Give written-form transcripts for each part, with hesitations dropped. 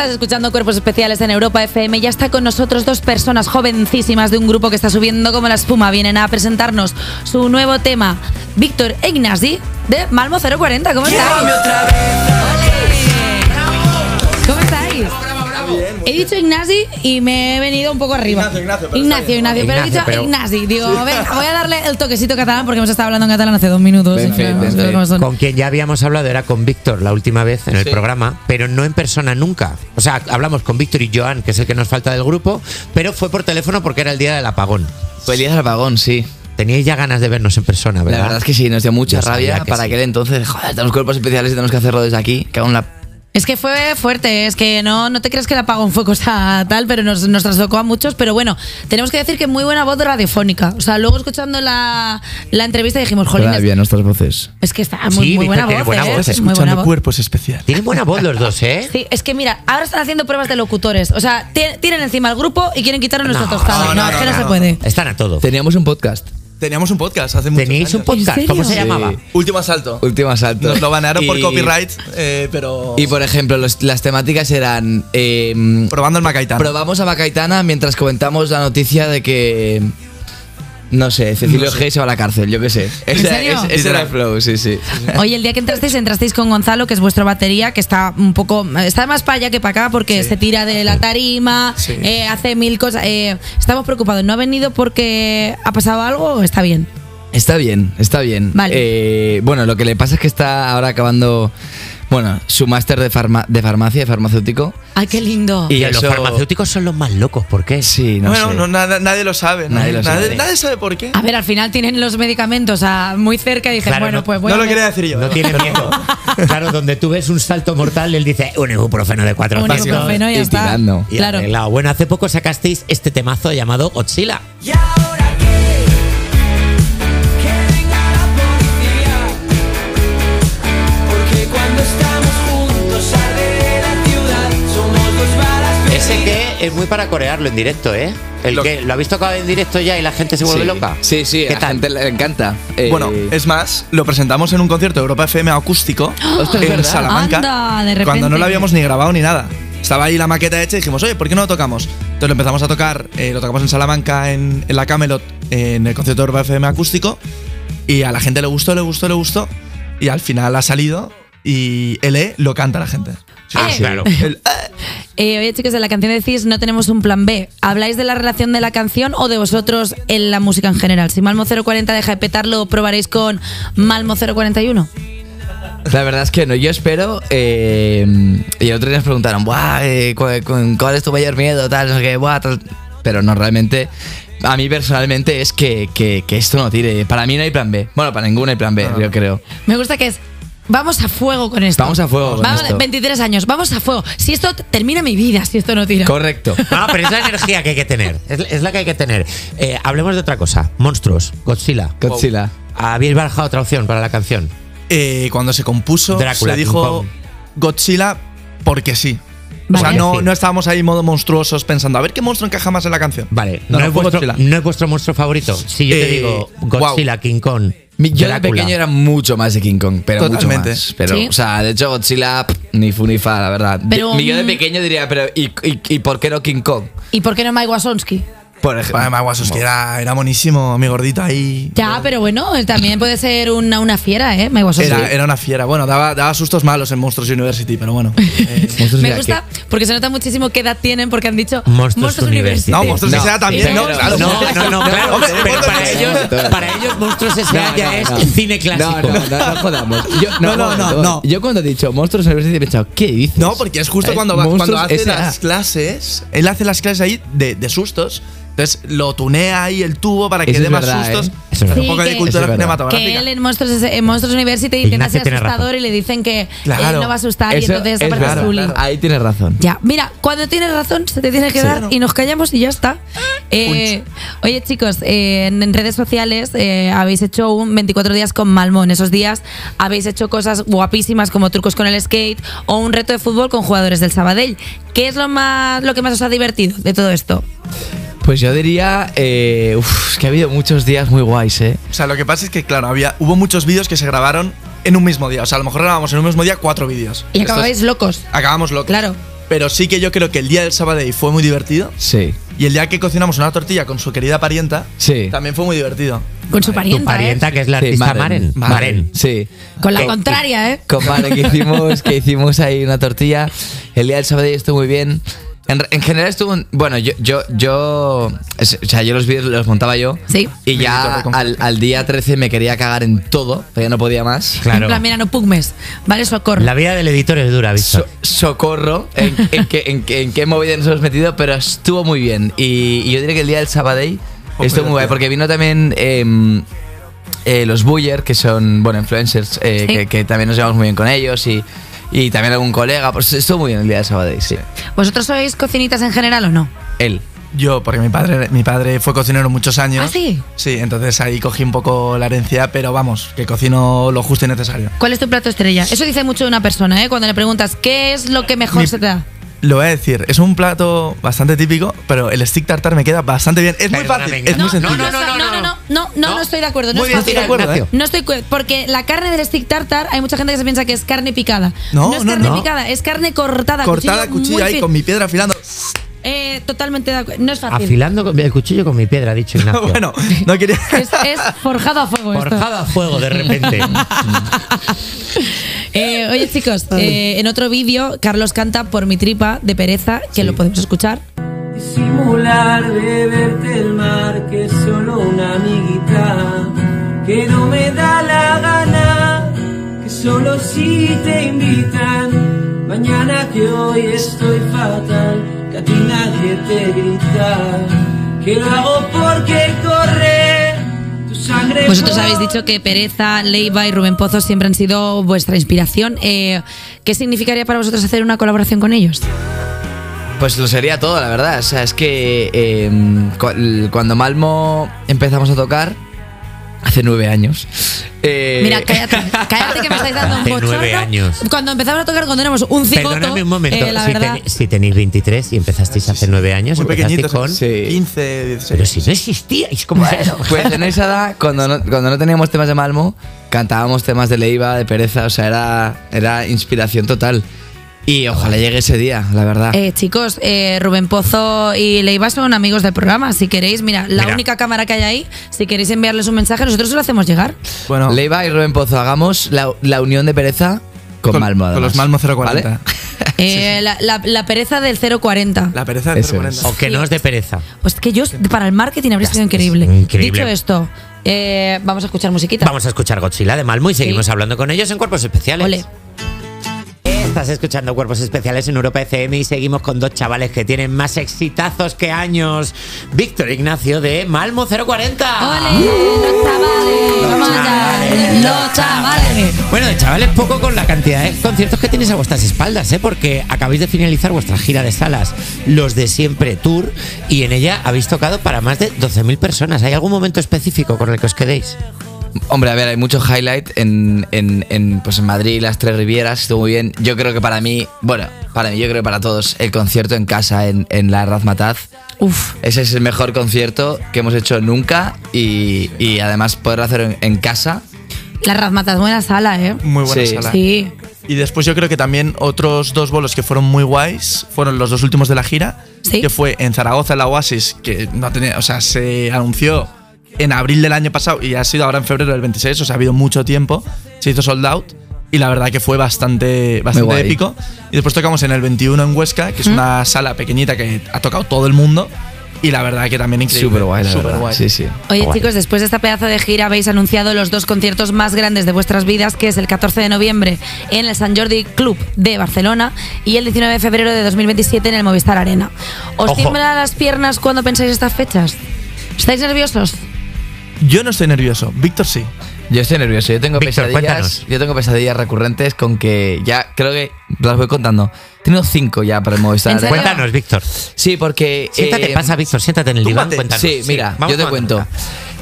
Estás escuchando Cuerpos Especiales en Europa FM. Ya está con nosotros dos personas jovencísimas de un grupo que está subiendo como la espuma. Vienen a presentarnos su nuevo tema, Víctor e Ignasi, de Malmo 040. ¿Cómo estáis? ¿Cómo estáis? He dicho Ignasi y me he venido un poco arriba. Ignacio, pero he dicho Ignasi. Digo, venga, voy a darle el toquecito catalán porque hemos estado hablando en catalán hace 2 minutos. Con quien ya habíamos hablado era con Víctor la última vez en el programa, pero no en persona nunca. O sea, hablamos con Víctor y Joan, que es el que nos falta del grupo, pero fue por teléfono porque era el día del apagón. Fue el día del apagón, sí. Teníais ya ganas de vernos en persona, ¿verdad? La verdad es que sí, nos dio mucha rabia para aquel entonces. Joder, tenemos Cuerpos Especiales y tenemos que hacerlo desde aquí. Que aún la... Es que fue fuerte, es que no te crees que el apagón fue cosa tal, pero nos trastocó a muchos. Pero bueno, tenemos que decir que muy buena voz radiofónica. O sea, luego escuchando la entrevista dijimos, jolín, bien nuestras voces. Es que está muy buena voz. Escuchando Cuerpos Especiales. Tienen buena voz los dos, ¿eh? Sí, es que mira, ahora están haciendo pruebas de locutores. O sea, tienen encima el grupo y quieren quitarnos nuestra tostada. No, es que no se puede. Están a todo. Teníamos un podcast hace mucho. ¿Teníais un podcast? ¿Cómo se llamaba? Último Asalto. Nos lo banearon por copyright, pero... Y por ejemplo, las temáticas eran... probando el Macaitana. Probamos a Macaitana mientras comentamos la noticia de que... No sé, Cecilio G se va a la cárcel, yo qué sé. Ese era el flow, sí. Oye, el día que entrasteis con Gonzalo, que es vuestro batería, que está un poco... Está más para allá que para acá porque se tira de la tarima, hace 1000 cosas. Estamos preocupados. ¿No ha venido porque ha pasado algo o está bien? Está bien. Vale. Bueno, lo que le pasa es que está ahora acabando... Bueno, su máster de farmacia, de farmacéutico. ¡Ay, qué lindo! Y los farmacéuticos son los más locos, ¿por qué? Sí, no sé. Nadie lo sabe. Nadie sabe por qué. A ver, al final tienen los medicamentos muy cerca y dije, claro, bueno, no lo quería decir yo. No tiene miedo. Claro, donde tú ves un salto mortal, él dice un ibuprofeno de 4 Un ibuprofeno y ya está. Claro. Bueno, hace poco sacasteis este temazo llamado Godzilla. Ese que es muy para corearlo en directo, ¿eh? ¿Lo habéis tocado en directo ya y la gente se vuelve loca? Sí, a la gente le encanta. Bueno, es más, lo presentamos en un concierto de Europa FM acústico en Salamanca. Anda, de repente. Cuando no lo habíamos ni grabado ni nada. Estaba ahí la maqueta hecha y dijimos, oye, ¿por qué no lo tocamos? Entonces lo empezamos a tocar, lo tocamos en Salamanca, en la Camelot, en el concierto de Europa FM acústico. Y a la gente le gustó. Y al final ha salido y el lo canta la gente. Claro. Oye, chicos, en la canción decís no tenemos un plan B. ¿Habláis de la relación de la canción o de vosotros en la música en general? Si Malmo 040 deja de petarlo, ¿probaréis con Malmo 041? La verdad es que no, yo espero. Y otros días preguntaron, ¿cuál es tu mayor miedo? Tal, no sé qué, tal. Pero no, realmente, a mí personalmente es que esto no tire. Para mí no hay plan B. Bueno, para ninguno hay plan B, yo creo. Me gusta que es. Vamos a fuego con esto. Vamos a fuego con esto. 23 años, vamos a fuego. Si esto termina mi vida, si esto no tira. Correcto. No, pero es la energía que hay que tener. Es la que hay que tener. Hablemos de otra cosa. Monstruos, Godzilla. ¿Habéis barajado otra opción para la canción? Cuando se compuso, Drácula, se dijo Godzilla porque sí. Vale. O sea, no estábamos ahí modo monstruosos pensando a ver qué monstruo encaja más en la canción. Vale, ¿no es vuestro monstruo favorito? Si yo te digo Godzilla, King Kong, yo de pequeño era mucho más de King Kong, pero totalmente. Mucho más. Pero, ¿sí? O sea, de hecho Godzilla ni fu ni fa, la verdad. Pero, yo de pequeño diría, pero ¿y por qué no King Kong? ¿Y por qué no Mike Wazowski? Por ejemplo. Además, Wazowski era monísimo, mi gordito ahí. Ya, pero bueno, también puede ser una fiera, ¿eh? Mike Wazowski. Era una fiera. Bueno, daba sustos malos en Monstruos University, pero bueno. Me gusta porque se nota muchísimo qué edad tienen porque han dicho Monstruos University. No, Monstruos S.A. también, ¿no? Claro. No, claro. Pero para ellos Monstruos S.A. ya es cine clásico. No jodamos. No. Yo cuando he dicho Monstruos University he pensado, ¿qué dices? No, porque es justo cuando hace las clases. Él hace las clases ahí de sustos. Entonces lo tunea ahí el tubo para que dé más sustos. Un poco de cultura cinematográfica. Que él en Monstruos University dicen así asustador y le dicen que él no va a asustar y entonces se parece Zully. Ahí tienes razón. Ya, mira, cuando tienes razón se te tiene que dar y nos callamos y ya está. Oye, chicos, en redes sociales habéis hecho un 24 días con Malmo. En esos días habéis hecho cosas guapísimas como trucos con el skate o un reto de fútbol con jugadores del Sabadell. ¿Qué es lo que más os ha divertido de todo esto? Pues yo diría que ha habido muchos días muy guays, ¿eh? O sea, lo que pasa es que, claro, hubo muchos vídeos que se grabaron en un mismo día. O sea, a lo mejor grabamos en un mismo día 4 vídeos. Y acabáis locos. Acabamos locos. Claro. Pero sí que yo creo que el día del Sabadell fue muy divertido. Sí. Y el día que cocinamos una tortilla con su querida parienta, Sí. también fue muy divertido. Con su parienta, Tu parienta, que es la Sí, artista Maren. Maren. Sí. Con la contraria, ¿eh? Con Mare que hicimos ahí una tortilla. El día del Sabadell estuvo muy bien. En general estuvo. Bueno, yo los vídeos los montaba yo. Sí. Y ya al día 13 me quería cagar en todo, pero ya no podía más. Claro. En plan, mira, no pugmes. Vale, socorro. La vida del editor es dura, Víctor. Socorro en qué movida nos hemos metido, pero estuvo muy bien. Y yo diría que el día del Sabadell estuvo muy guay, porque vino también los Buller, que son, bueno, influencers, Sí. que también nos llevamos muy bien con ellos y también algún colega. Pues estuvo muy bien el día del Sabadell, sí. ¿Vosotros sois cocinitas en general o no? Él. Yo, porque mi padre fue cocinero muchos años. ¿Ah, sí? Sí, entonces ahí cogí un poco la herencia, pero vamos, que cocino lo justo y necesario. ¿Cuál es tu plato estrella? Eso dice mucho de una persona, ¿eh? Cuando le preguntas qué es lo que mejor se te da. Lo voy a decir, es un plato bastante típico, pero el stick tartar me queda bastante bien. Es muy Perdóname, fácil, Ignacio. es muy sencillo. No estoy de acuerdo. No Muy es bien, fácil. estoy de acuerdo, Ignacio. No estoy porque la carne del stick tartar hay mucha gente que se piensa que es carne picada. No, es no, carne no. picada, es carne cortada. Cortada cuchillo muy ahí fin. con mi piedra afilando. Totalmente de acuerdo. No es fácil. Afilando con el cuchillo con mi piedra, ha dicho Ignacio. Bueno, no quería. Es forjado a fuego esto. Forjado a fuego de repente. Oye, chicos, en otro vídeo Carlos canta Por mi tripa de pereza, que lo podemos escuchar. Disimular, beberte el mar, que es solo una amiguita, que no me da la gana, que solo si te invitan, mañana que hoy estoy fatal, que a ti nadie te grita, que lo hago porque corre tu sangre. Vosotros habéis dicho que Pereza, Leiva y Rubén Pozo siempre han sido vuestra inspiración. ¿Qué significaría para vosotros hacer una colaboración con ellos? Pues lo sería todo, la verdad. O sea, es que cuando Malmo empezamos a tocar, hace 9 años. Mira, cállate que me estáis dando un Hace bochorno. 9 años. Cuando empezamos a tocar, cuando éramos un cigoto, Perdóname un momento. la Si, verdad, si tenéis 23 y empezasteis hace 9 años, Muy empezasteis pequeñitos, con. Sí. 15, 16. Pero si no existíais, ¿cómo es eso? Pues en esa edad, cuando no teníamos temas de Malmo, cantábamos temas de Leiva, de Pereza. O sea, era inspiración total. Y ojalá llegue ese día, la verdad. chicos, Rubén Pozo y Leiva son amigos del programa. Si queréis, mira, la única cámara que hay ahí, si queréis enviarles un mensaje, nosotros se lo hacemos llegar. Bueno, Leiva y Rubén Pozo, hagamos la unión de Pereza con Malmo. Con además. los Malmo 040. ¿Vale? La pereza del 040. La pereza del Eso 040. es. O que no es de pereza. Pues que yo, para el marketing, habría sido increíble. Increíble. Dicho esto, vamos a escuchar musiquita. Vamos a escuchar Godzilla de Malmo y seguimos hablando con ellos en Cuerpos Especiales. Ole. Estás escuchando Cuerpos Especiales en Europa FM y seguimos con dos chavales que tienen más exitazos que años. Víctor Ignacio de Malmo 040. ¡Ole! ¡Los chavales! ¡Vamos allá! ¡Los chavales! Bueno, de chavales, poco con la cantidad de conciertos que tenéis a vuestras espaldas, ¿eh? Porque acabáis de finalizar vuestra gira de salas, Los de Siempre Tour, y en ella habéis tocado para más de 12.000 personas. ¿Hay algún momento específico con el que os quedéis? Hombre, a ver, hay mucho highlight pues en Madrid, las Tres Rivieras, estuvo muy bien. Yo creo que para mí, yo creo que para todos, el concierto en casa en la Razmataz. Uf. Ese es el mejor concierto que hemos hecho nunca y además poder hacerlo en casa. La Razmataz, buena sala, ¿eh? Muy buena Sí. sala. Sí. Y después yo creo que también otros dos bolos que fueron muy guays fueron los dos últimos de la gira. Sí. Que fue en Zaragoza, la Oasis, que no tenía, o sea, se anunció en abril del año pasado y ha sido ahora en febrero del 26, o sea, ha habido mucho tiempo. Se hizo sold out y la verdad que fue bastante guay. épico. Y después tocamos en el 21 en Huesca, que es una sala pequeñita que ha tocado todo el mundo. Y la verdad que también increíble. Súper guay, la Súper verdad. guay. Sí, sí. Oye, Guay. chicos, después de esta pedazo de gira habéis anunciado los dos conciertos más grandes de vuestras vidas, que es el 14 de noviembre en el Sant Jordi Club de Barcelona y el 19 de febrero de 2027 en el Movistar Arena. ¿Os Ojo. tiemblan las piernas cuando pensáis estas fechas? ¿Estáis nerviosos? Yo no estoy nervioso, Víctor sí. Yo estoy nervioso, Víctor, cuéntanos. Yo tengo pesadillas recurrentes con que ya creo que las voy contando. Tengo 5 ya para el Movistar ¿En serio? Arena. Cuéntanos, Víctor. Sí, porque Siéntate, pasa, Víctor, siéntate en el diván. túmbate. Cuéntanos. Sí, mira, vamos yo te tomando cuento.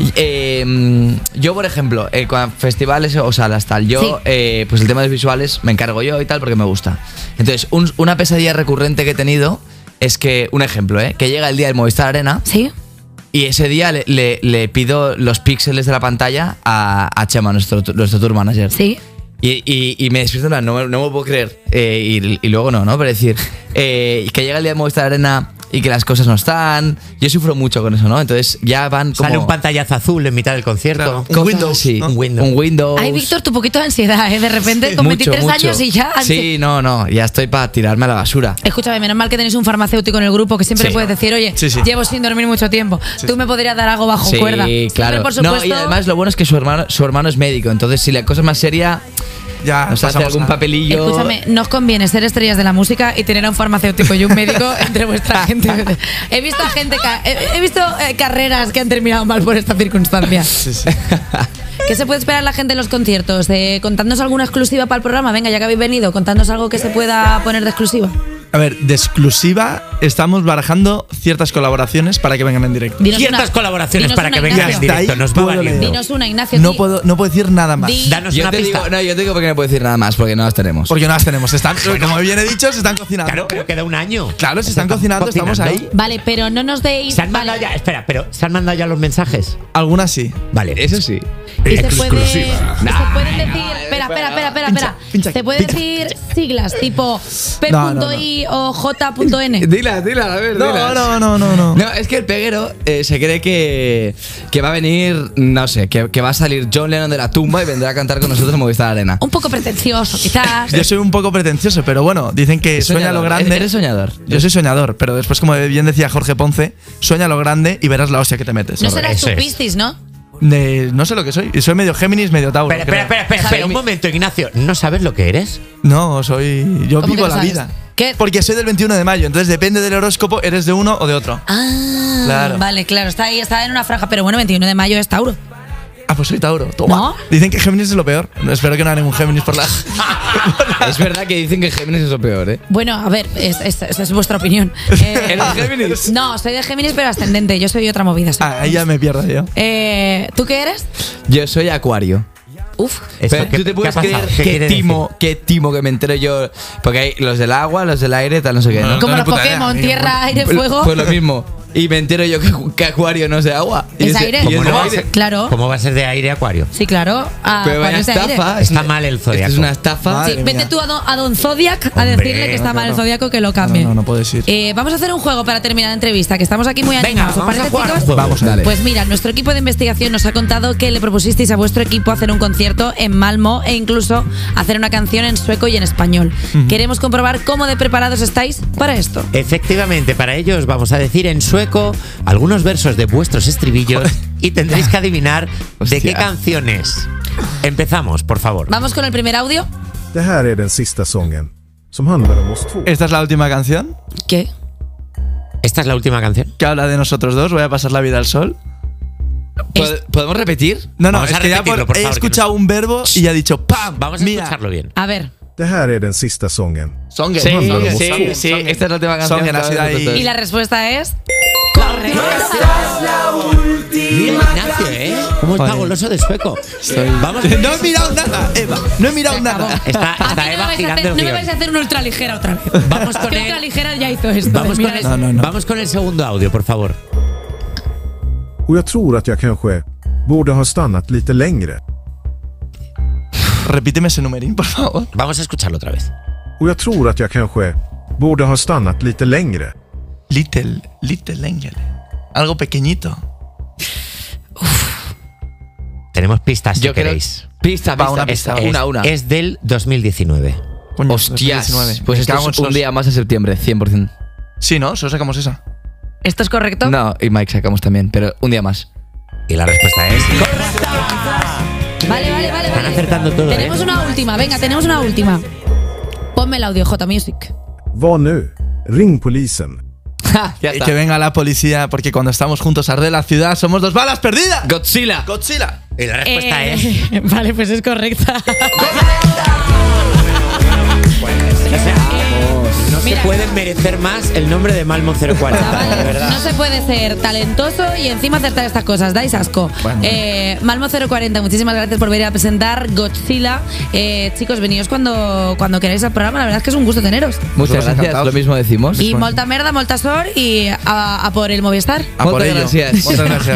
nota. Yo, por ejemplo, con festivales o salas tal, yo, pues el tema de los visuales me encargo yo y tal porque me gusta. Entonces, una pesadilla recurrente que he tenido es que, un ejemplo, que llega el día del Movistar Arena ¿Sí? y ese día le pido los píxeles de la pantalla a Chema, nuestro tour manager. ¿Sí? Y me despierto en plan, no me lo puedo creer. Y luego no, pero decir, que llega el día de Movistar Arena y que las cosas no están. Yo sufro mucho con eso, ¿no? Entonces ya van como... Sale un pantallazo azul en mitad del concierto. Claro, un Windows, Sí, ¿no? un Windows. Ay, Víctor, tu poquito de ansiedad, ¿eh? De repente, con 23 años y ya. Sí, no, ya estoy para tirarme a la basura. Escúchame, menos mal que tenéis un farmacéutico en el grupo que siempre Sí. le puedes decir, oye, Sí. llevo sin dormir mucho tiempo. Tú me podrías dar algo bajo Sí, cuerda. Siempre, claro. por supuesto, No, y además lo bueno es que su hermano es médico, entonces si la cosa es más seria, Ya nos hace pasamos algún papelillo. escúchame, nos conviene ser estrellas de la música y tener a un farmacéutico y un médico entre vuestra gente. He visto carreras que han terminado mal por esta circunstancia. Sí, sí. ¿Qué se puede esperar la gente en los conciertos? Contadnos alguna exclusiva para el programa. Venga, ya que habéis venido, contadnos algo que se pueda poner de exclusiva. A ver, de exclusiva estamos barajando ciertas colaboraciones para que vengan en directo. Dinos Ciertas una- colaboraciones dinos para una, que vengan Ignacio. en directo. Nos va Puedo valiendo. leer. Dinos una, Ignacio. No di- puedo decir nada más. Di- Danos Yo una te pista. digo porque no puedo decir nada más, porque no las tenemos. Porque no las tenemos. Como bien he dicho, se están cocinando. Claro, pero queda un año. Claro, se están cocinando, estamos ahí. Vale, pero no nos deis. Se han vale. mandado ya, espera, pero ¿se han mandado ya los mensajes? Algualgunas sí. Vale. Eso sí. Y se pueden decir. Espera, Espera. pincha, Se puede pincha. decir siglas tipo No. P.I o J.N. Dila, a ver, dilas. No. No, es que el peguero se cree que va a venir, no sé, que va a salir John Lennon de la tumba y vendrá a cantar con nosotros en Movistar Arena. Un poco pretencioso, quizás. Yo soy un poco pretencioso, pero bueno, dicen que sueña lo grande. ¿Eres soñador? Yo soy soñador, pero después, como bien decía Jorge Ponce, sueña lo grande y verás la hostia que te metes. No serás Eso tu es. Piscis, ¿no? No sé lo que soy. Soy medio Géminis, medio Tauro. Espera, creo. un momento, Ignacio. ¿No sabes lo que eres? No, soy. Yo ¿Cómo que vivo no la sabes? vida. ¿Qué? Porque soy del 21 de mayo, entonces depende del horóscopo, eres de uno o de otro. Ah, Claro. vale, claro. Está ahí, está en una franja. Pero bueno, 21 de mayo es Tauro. Ah, pues soy Tauro. Toma. ¿No? Dicen que Géminis es lo peor. Espero que no haya ningún Géminis por la. Es verdad que dicen que Géminis es lo peor, ¿eh? Bueno, a ver, es vuestra opinión. ¿Eres Géminis? No, soy de Géminis, pero ascendente. Yo soy otra movida. soy- Ahí ya me pierdo yo. ¿Tú qué eres? Yo soy Acuario. Uf. Esto, Pero ¿qué- ¿tú te qué puedes ha pasado? creer ¿Qué qué quiere timo que me entero yo? Porque hay los del agua, los del aire, tal, no sé qué, ¿no? Como ni los puta idea, Pokémon, ni tierra, aire, Pues- fuego. Pues lo mismo. Y me entero yo que Acuario no es de agua. Y ¿Es aire? y ¿Cómo es de no? aire. Claro. ¿Cómo va a ser de aire Acuario? Sí, claro. Pero vaya Acuario es de aire. estafa. Está mal el zodiaco. Esto es una estafa. Madre Sí, vete mía. tú a don Zodiac a Hombre, decirle que está mal el claro. Zodiaco, que lo cambie. No puedes ir. Vamos a hacer un juego para terminar la entrevista, que estamos aquí muy Venga, animados. ¿Os vamos a parece, jugar. chicos? Vamos, dale. Pues mira, nuestro equipo de investigación nos ha contado que le propusisteis a vuestro equipo hacer un concierto en Malmö e incluso hacer una canción en sueco y en español. Queremos comprobar cómo de preparados estáis para esto. Efectivamente, para ello os vamos a decir en sueco algunos versos de vuestros estribillos y tendréis que adivinar de Hostia. qué canciones. Empezamos, por favor. Vamos con el primer audio. Det här är den sista sången som handlar om oss två. Esta es la última canción ¿Qué? ¿Esta es la última canción? que habla de nosotros dos. Voy a pasar la vida al sol. ¿Podemos repetir? No, Vamos es a que ya repetirlo, por he favor, escuchado un verbo y ya he dicho ¡pam! Vamos a Mía. escucharlo bien. A ver. Det här är den sista sången. Songen. Sí, Songen. sí, Songen. sí. Songen. Esta es la última canción. Songen, ha sido ahí. Y la respuesta es. Mira, Ignacio, ¿eh? ¿Cómo está Joder. goloso de sueco? Vamos. No he mirado nada, Eva. No he mirado nada. Está Aquí no Eva vais a girando hacer, el no me guión. vais a hacer una ultraligera otra vez. Vamos con ¿Qué el- ultraligera ya hizo esto? Vamos Mira con, el, eso. No. vamos con el segundo audio, por favor. Och jag tror att jag kanske borde ha stannat lite längre. Repíteme ese numerín, por favor. Vamos a escucharlo otra vez. Och jag tror att jag kanske borde ha stannat lite längre. Little Angel. Algo pequeñito. Tenemos pistas si Yo creo. queréis. Pista, Va, pista. una pista. Una. Es del 2019. Coño, Hostias. 2019. Pues Me esto cago en es un sos. día más de septiembre, 100%. Sí, ¿no? Solo sacamos esa. ¿Esto es correcto? No, y Mike sacamos también, pero un día más. Y la respuesta es. Vale. Están acertando todo, Tenemos ¿eh? una última, venga, tenemos una última. Ponme el audio, J Music. Vad nu? Ring polisen. Ya Y está. que venga la policía, porque cuando estamos juntos arde la ciudad, somos dos balas perdidas. Godzilla. Godzilla. Y la respuesta es. Vale, pues es correcta. No se Mira. puede merecer más el nombre de Malmo 040, de Chavales, verdad. no se puede ser talentoso y encima acertar estas cosas, dais asco. Bueno. Malmo 040, muchísimas gracias por venir a presentar Godzilla. Chicos, veníos cuando queráis al programa, la verdad es que es un gusto teneros. Muchas Nosotros gracias, encantados. lo mismo decimos. Y molta merda, molta sor y a por el Movistar. A por Muchas ello. gracias. Muchas gracias.